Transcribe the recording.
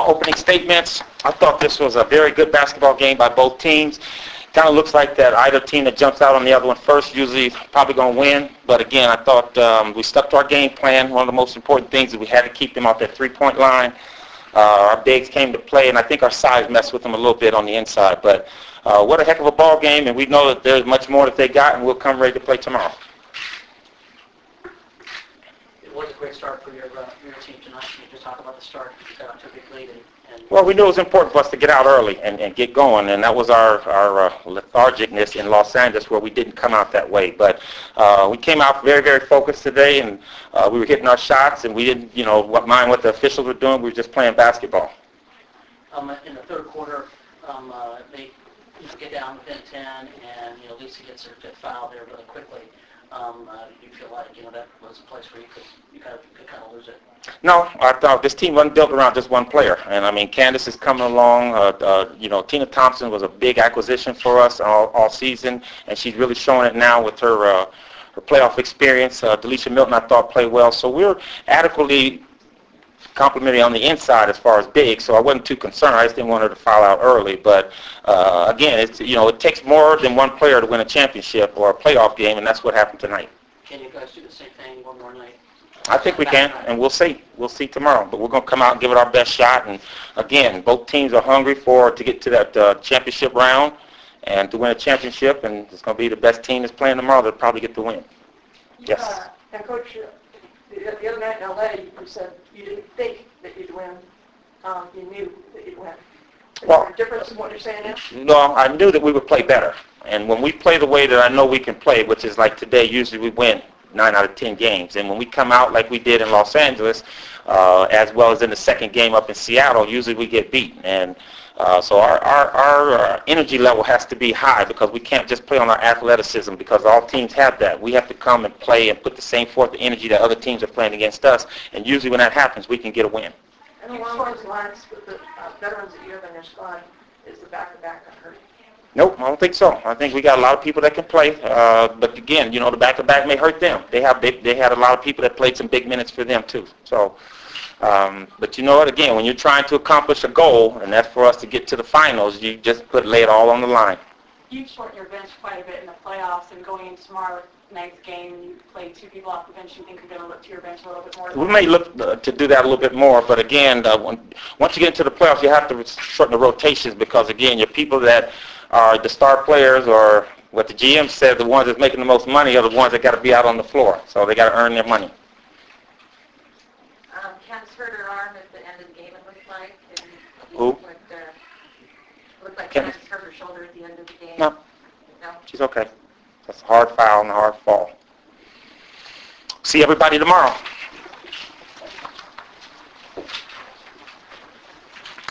opening statements. I thought this was a very good basketball game by both teams. Kind of looks like that either team that jumps out on the other one first usually probably going to win. But again, I thought we stuck to our game plan. One of the most important things is we had to keep them off that three-point line. Our bigs came to play, and I think our size messed with them a little bit on the inside. But what a heck of a ball game, and we know that there's much more that they got, and we'll come ready to play tomorrow. It was a great start for your team tonight. Can you just talk about the start? You got out to a big lead. Well, we knew it was important for us to get out early and get going, and that was our lethargicness in Los Angeles where we didn't come out that way. But we came out very, very focused today, and we were hitting our shots, and we didn't, mind what the officials were doing. We were just playing basketball. In the third quarter, they get down within 10, and Lisa gets her fifth foul there really quickly. You feel like that was a place where you could kind of lose it? No, I thought this team wasn't built around just one player. And I mean, Candace is coming along. Tina Thompson was a big acquisition for us all season, and she's really showing it now with her playoff experience. Delisha Milton, I thought, played well. So we're adequately complimentary on the inside as far as big, so I wasn't too concerned. I just didn't want her to foul out early. But again, it takes more than one player to win a championship or a playoff game, and that's what happened tonight. Can you guys do the same thing one more night? I think we can, and we'll see. We'll see tomorrow. But we're going to come out and give it our best shot. And again, both teams are hungry to get to that championship round and to win a championship. And it's going to be the best team that's playing tomorrow that'll probably get the win. Yes. And Coach, the other night in L.A., you said you didn't think that you'd win. You knew that you'd win. Is there a difference in what you're saying now? No, I knew that we would play better. And when we play the way that I know we can play, which is like today, usually we win 9 out of 10 games. And when we come out like we did in Los Angeles, as well as in the second game up in Seattle, usually we get beat. And so our energy level has to be high because we can't just play on our athleticism because all teams have that. We have to come and play and put the same forth of energy that other teams are playing against us. And usually when that happens, we can get a win. And along those lines, with the veterans that you have in your squad, is the back-to-back going to hurt? Nope, I don't think so. I think we got a lot of people that can play, but again, the back-to-back may hurt them. They had a lot of people that played some big minutes for them too. So, but you know what? Again, when you're trying to accomplish a goal, and that's for us to get to the finals, you just lay it all on the line. You've shortened your bench quite a bit in the playoffs, and going into tomorrow night's game, you play 2 people off the bench. You think you're going to look to your bench a little bit more? We may look to do that a little bit more, but again, once you get into the playoffs, you have to shorten the rotations because again, your people that are the star players, or what the GM said, the ones that's making the most money are the ones that got to be out on the floor. So they got to earn their money. Candace hurt her arm at the end of the game, it looked like. Who? Looked like Candace hurt her shoulder at the end of the game. No. She's okay. That's a hard foul and a hard fall. See everybody tomorrow.